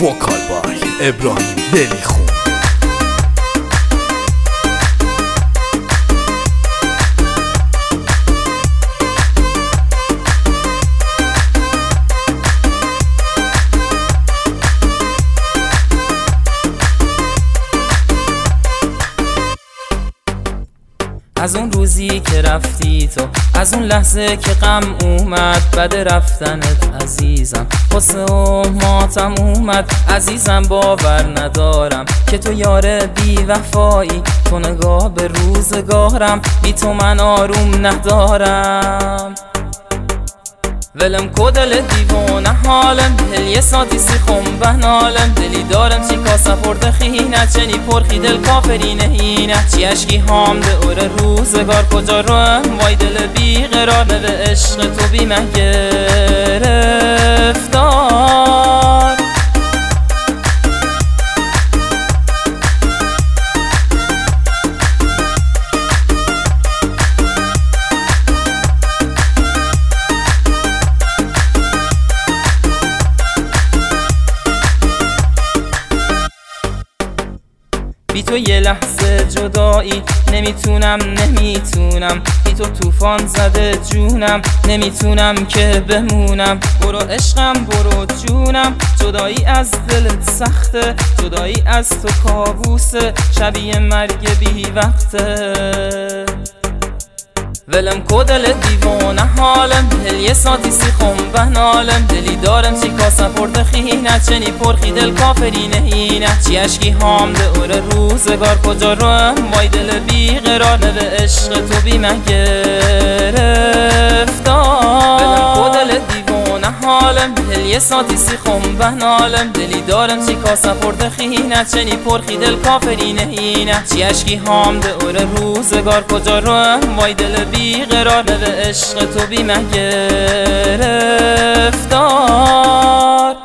وکال بای ابراهیم بلیخون. از اون روزی که رفتی تو، از اون لحظه که غم اومد بعد رفتنت عزیزم، غصه و ماتم اومد عزیزم. باور ندارم که تو یار بی وفایی، تو نگاه به روزگارم، بی تو من آروم ندارم. ولم کو دل دیوانه حالم، دل یه ساتی سیخم بنالم. دلی دارم چی کا سپرد خینه، چنی پرخی دل کافری نهینه. چی اشکی هام ده اور روزگار کجا روم، وای دل بی قرار به عشق تو بی من گرفتار. بی تو یه لحظه جدایی نمیتونم، بی تو طوفان زده جونم، نمیتونم که بمونم. برو عشقم برو جونم، جدایی از دلت سخته، جدایی از تو کابوسه، شبیه مرگ بی وقته. ولم کو دل دیوانه حالم، دل یه ساتی سیخم بنالم. دلی دارم چی کا سپرد خینه، چنی پرخی دل کافری نهینه. چی اشکی هام ده اور روزگار کجا روم، وای دل بی قرار به عشق تو بی من گرفتار. ولم کو دل دیوانه حالم، دل یه ساتی سیخم بنالم. دلی دارم چی کا سپرد خینه، چنی پرخی دل کافری نهینه. چی اشکی هام ده اور روزگار کجا روم، وای دل بی قرار به عشق تو بی من گرفتار.